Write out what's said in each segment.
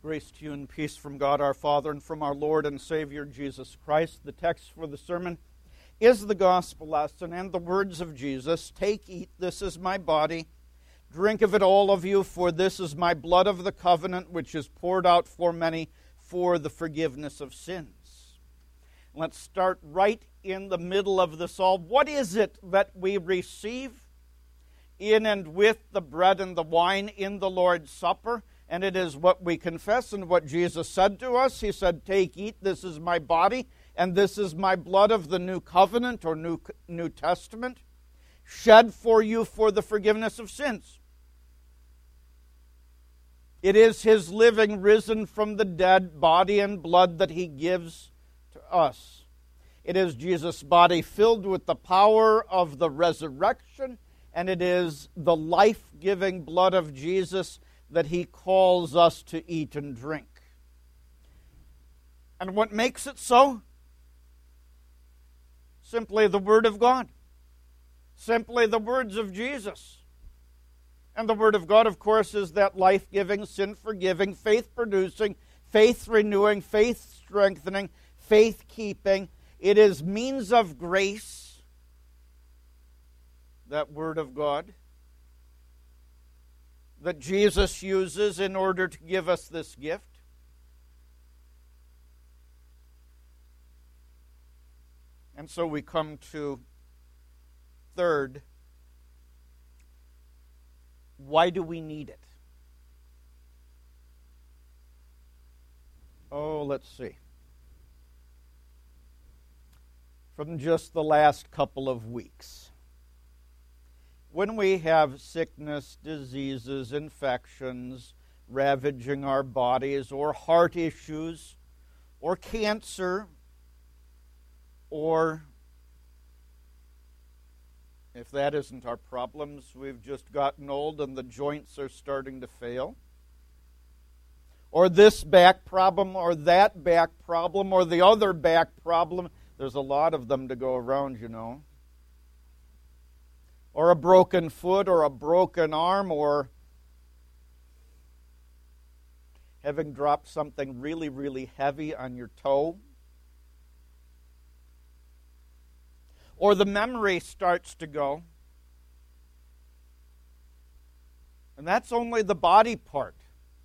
Grace to you and peace from God our Father and from our Lord and Savior Jesus Christ. The text for the sermon is the gospel lesson and the words of Jesus. Take, eat, this is my body. Drink of it all of you, for this is my blood of the covenant, which is poured out for many for the forgiveness of sins. Let's start right in the middle of this all. What is it that we receive in and with the bread and the wine in the Lord's Supper? And it is what we confess and what Jesus said to us. He said, take, eat, this is my body, and this is my blood of the new covenant or New Testament, shed for you for the forgiveness of sins. It is His living, risen from the dead body and blood that He gives to us. It is Jesus' body filled with the power of the resurrection, and it is the life-giving blood of Jesus that He calls us to eat and drink. And what makes it so? Simply the Word of God. Simply the words of Jesus. And the Word of God, of course, is that life-giving, sin-forgiving, faith-producing, faith-renewing, faith-strengthening, faith-keeping. It is means of grace, that Word of God, that Jesus uses in order to give us this gift. And so we come to third, why do we need it? Oh, let's see. From just the last couple of weeks. When we have sickness, diseases, infections ravaging our bodies, or heart issues, or cancer, or if that isn't our problems, we've just gotten old and the joints are starting to fail, or this back problem, or that back problem, or the other back problem. There's a lot of them to go around, you know. Or a broken foot, or a broken arm, or having dropped something really, really heavy on your toe. Or the memory starts to go. And that's only the body part.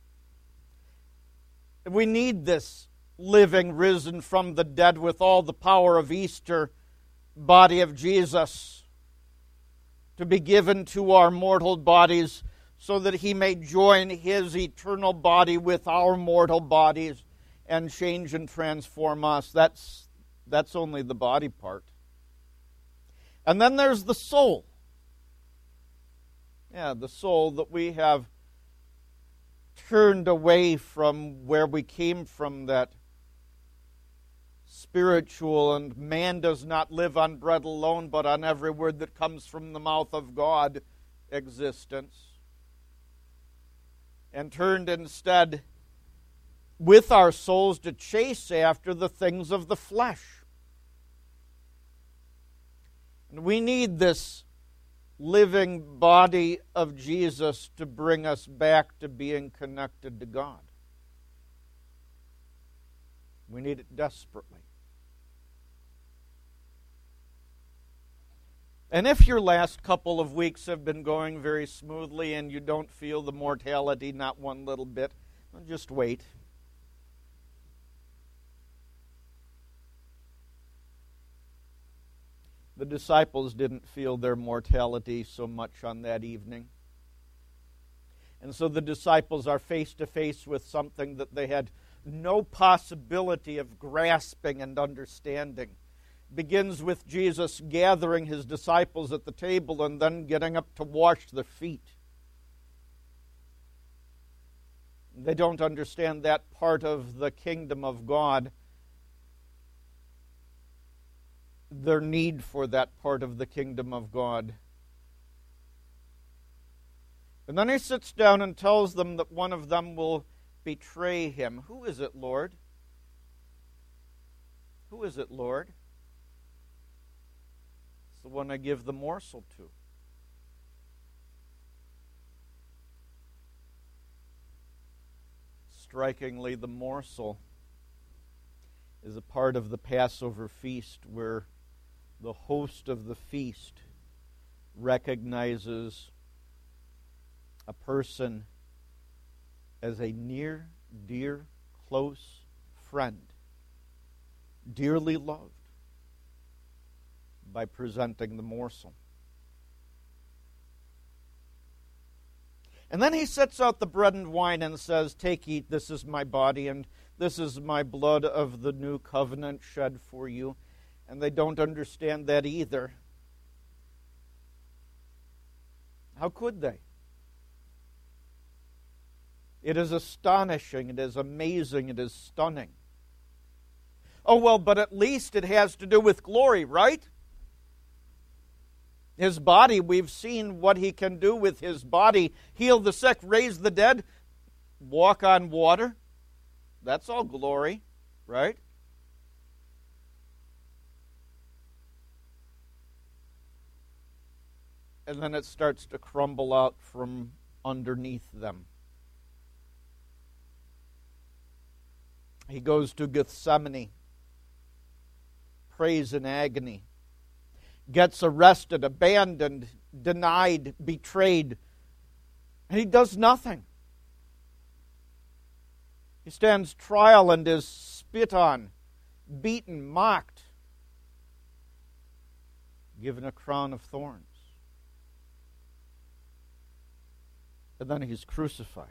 We need this living, risen from the dead with all the power of Easter body of Jesus to be given to our mortal bodies so that He may join His eternal body with our mortal bodies and change and transform us. That's only the body part. And then there's the soul. Yeah, the soul that we have turned away from where we came from, that spiritual, and man does not live on bread alone, but on every word that comes from the mouth of God existence. And turned instead with our souls to chase after the things of the flesh. And we need this living body of Jesus to bring us back to being connected to God. We need it desperately. And if your last couple of weeks have been going very smoothly and you don't feel the mortality not one little bit, well, just wait. The disciples didn't feel their mortality so much on that evening. And so the disciples are face to face with something that they had no possibility of grasping and understanding. Begins with Jesus gathering His disciples at the table and then getting up to wash their feet. They don't understand that part of the kingdom of God, their need for that part of the kingdom of God. And then He sits down and tells them that one of them will betray Him. Who is it, Lord? Who is it, Lord? It's the one I give the morsel to. Strikingly, the morsel is a part of the Passover feast where the host of the feast recognizes a person as a near, dear, close friend, dearly loved, by presenting the morsel. And then he sets out the bread and wine and says, "Take, eat, this is my body, and this is my blood of the new covenant shed for you." And they don't understand that either. How could they? It is astonishing, it is amazing, it is stunning. Oh, well, but at least it has to do with glory, right? His body, we've seen what he can do with his body. Heal the sick, raise the dead, walk on water. That's all glory, right? And then it starts to crumble out from underneath them. He goes to Gethsemane, prays in agony, gets arrested, abandoned, denied, betrayed, and he does nothing. He stands trial and is spit on, beaten, mocked, given a crown of thorns. And then he's crucified.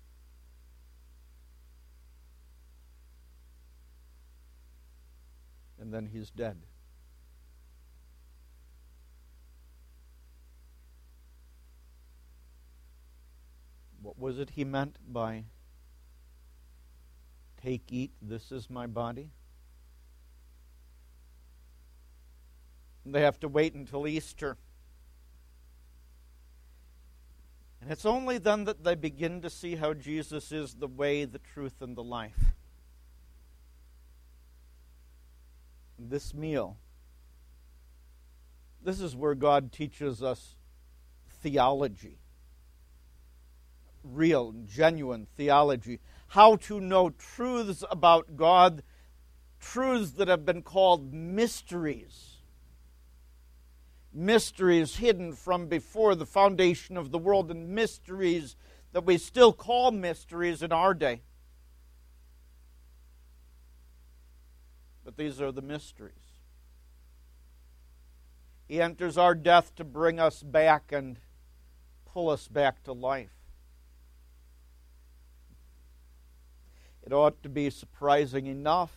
And then he's dead. What was it he meant by "Take, eat, this is my body"? They have to wait until Easter. And it's only then that they begin to see how Jesus is the way, the truth, and the life. This meal, this is where God teaches us theology. Real, genuine theology. How to know truths about God, truths that have been called mysteries. Mysteries hidden from before the foundation of the world, and mysteries that we still call mysteries in our day. But these are the mysteries. He enters our death to bring us back and pull us back to life. It ought to be surprising enough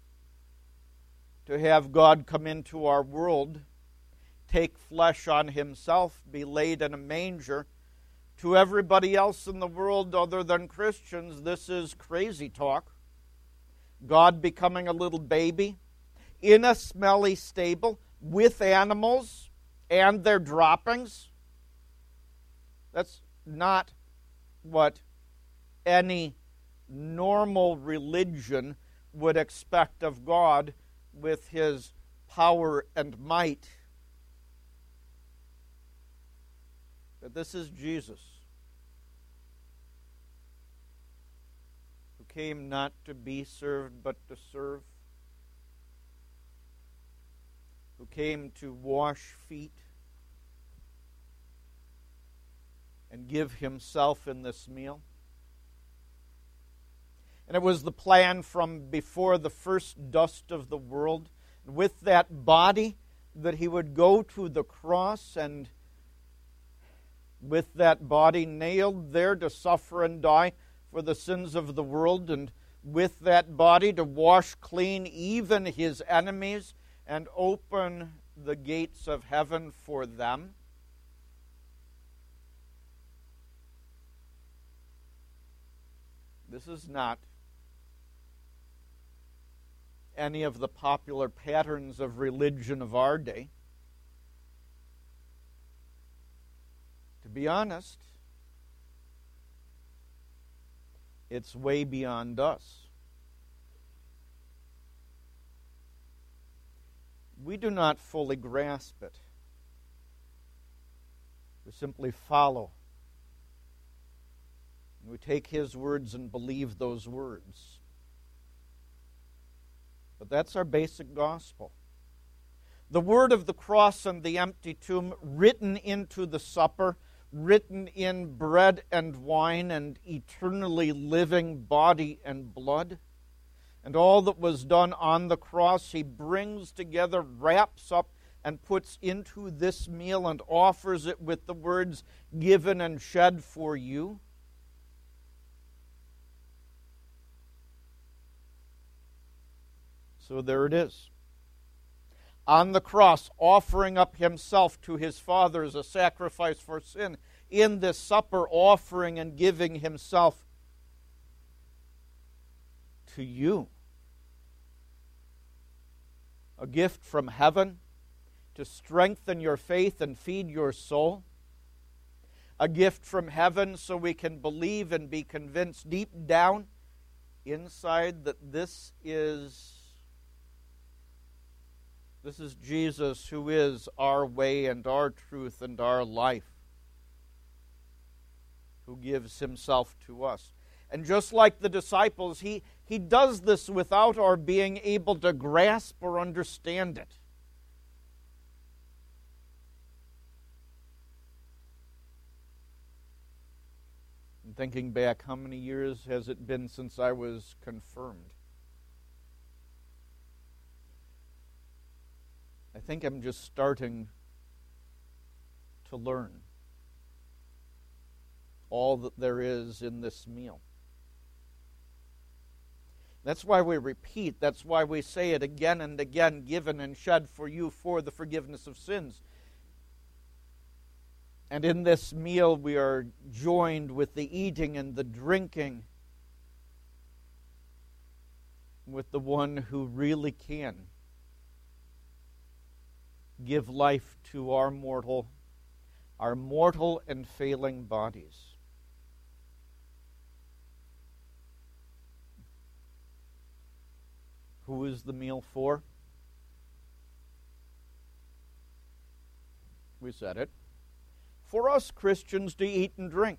to have God come into our world, take flesh on himself, be laid in a manger. To everybody else in the world other than Christians, this is crazy talk. God becoming a little baby in a smelly stable with animals and their droppings. That's not what any normal religion would expect of God with his power and might. But this is Jesus, who came not to be served but to serve, who came to wash feet and give himself in this meal. And it was the plan from before the first dust of the world, with that body, that he would go to the cross, and with that body nailed there to suffer and die for the sins of the world, and with that body to wash clean even his enemies and open the gates of heaven for them. This is not any of the popular patterns of religion of our day. To be honest, it's way beyond us. We do not fully grasp it. We simply follow. We take his words and believe those words. But that's our basic gospel. The word of the cross and the empty tomb written into the supper, written in bread and wine and eternally living body and blood. And all that was done on the cross, he brings together, wraps up, and puts into this meal and offers it with the words, given and shed for you. So there it is. On the cross, offering up himself to his Father as a sacrifice for sin. In this supper, offering and giving himself to you. A gift from heaven to strengthen your faith and feed your soul. A gift from heaven so we can believe and be convinced deep down inside that this is Jesus, who is our way and our truth and our life, who gives himself to us. And just like the disciples, he does this without our being able to grasp or understand it. And thinking back, how many years has it been since I was confirmed? I think I'm just starting to learn all that there is in this meal. That's why we repeat. That's why we say it again and again, given and shed for you for the forgiveness of sins. And in this meal we are joined with the eating and the drinking with the one who really can give life to our mortal and failing bodies. Who is the meal for? We said it. For us Christians to eat and drink.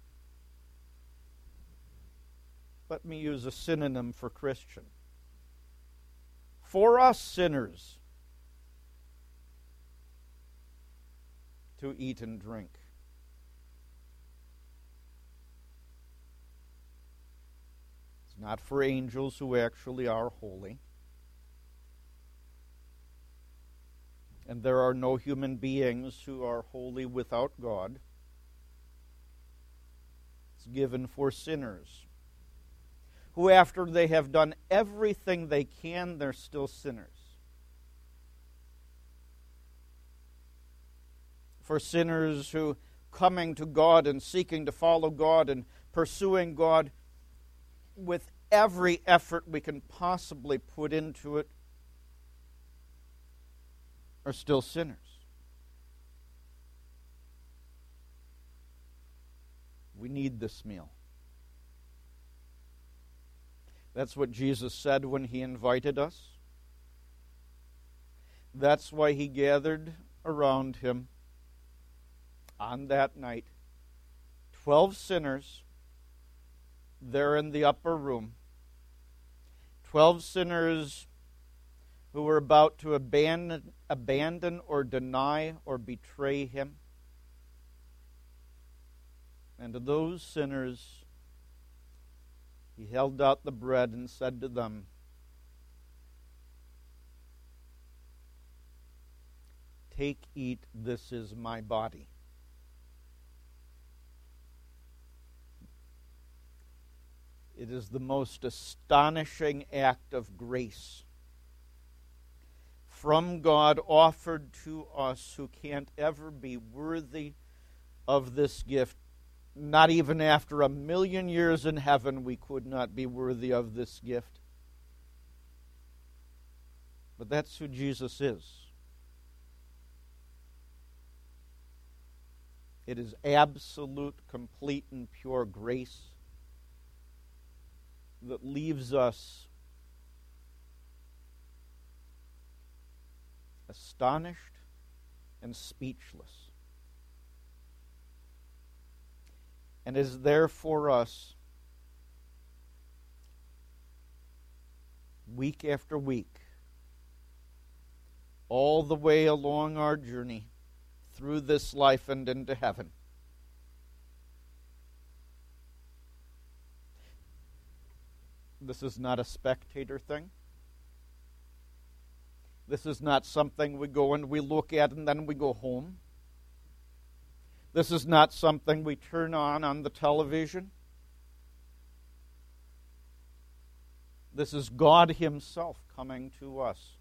Let me use a synonym for Christian. For us sinners to eat and drink. It's not for angels who actually are holy. And there are no human beings who are holy without God. It's given for sinners who, after they have done everything they can, they're still sinners. For sinners who, coming to God and seeking to follow God and pursuing God with every effort we can possibly put into it, are still sinners. We need this meal. That's what Jesus said when he invited us. That's why he gathered around him on that night 12 sinners there in the upper room. 12 sinners who were about to abandon or deny or betray him. And to those sinners, he held out the bread and said to them, "Take, eat, this is my body." It is the most astonishing act of grace from God offered to us who can't ever be worthy of this gift. Not even after 1,000,000 years in heaven we could not be worthy of this gift. But that's who Jesus is. It is absolute, complete, and pure grace that leaves us astonished and speechless. and is there for us week after week, all the way along our journey through this life and into heaven. This is not a spectator thing. This is not something we go and we look at and then we go home. This is not something we turn on the television. This is God Himself coming to us,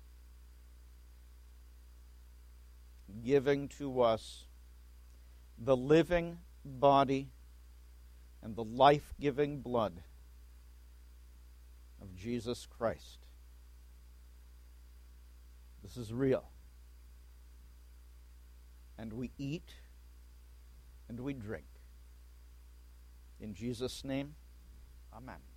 giving to us the living body and the life-giving blood of Jesus Christ. This is real. And we eat and we drink. In Jesus' name, amen.